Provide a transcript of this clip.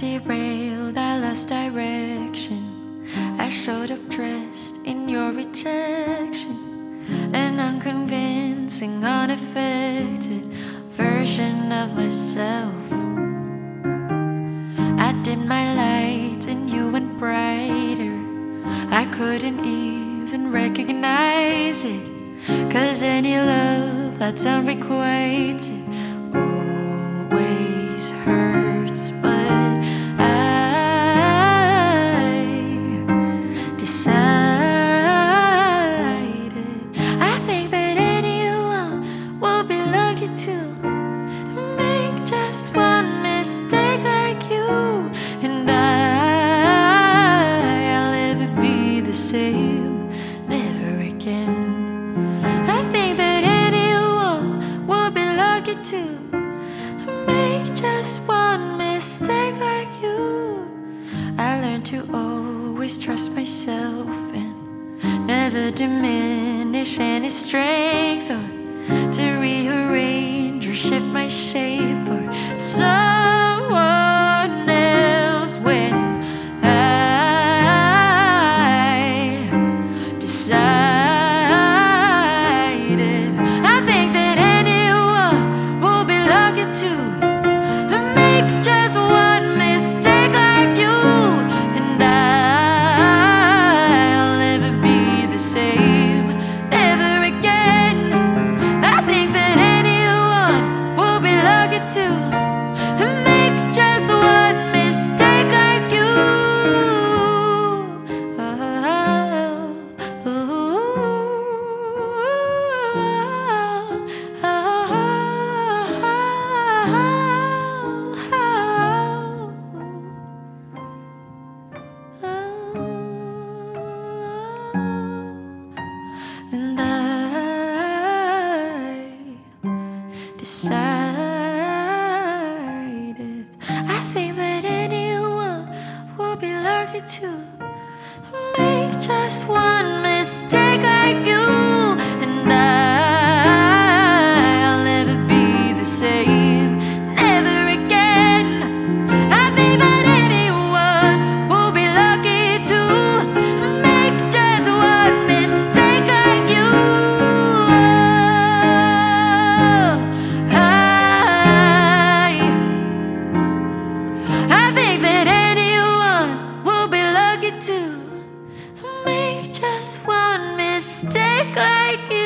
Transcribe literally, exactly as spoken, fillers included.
derailed, I lost direction. I showed up dressed in your rejection, an unconvincing, unaffected version of myself. I dimmed my lights and you went brighter. I couldn't even recognize it, 'cause any love that's unrequited always hurts. But I decided I think that anyone will be lucky to make just one mistake like you. And I, I'll never be the same, never again. I think that anyone will be lucky to make just one mistake like you. I learned to always trust myself and never diminish any strength, or to rearrange or shift my shape for someone else. When I decided I think that anyone will be lucky to make just one mistake like you. And I'll never be the same, never again. I think that anyone will be lucky to make just one mistake like you. And I decided I think that anyone will be lucky to make just one mistake like you. And I'll never be the same, never again. I think that anyone will be lucky to make just one mistake like you. I, I think that anyone will be lucky to make just one mistake like you.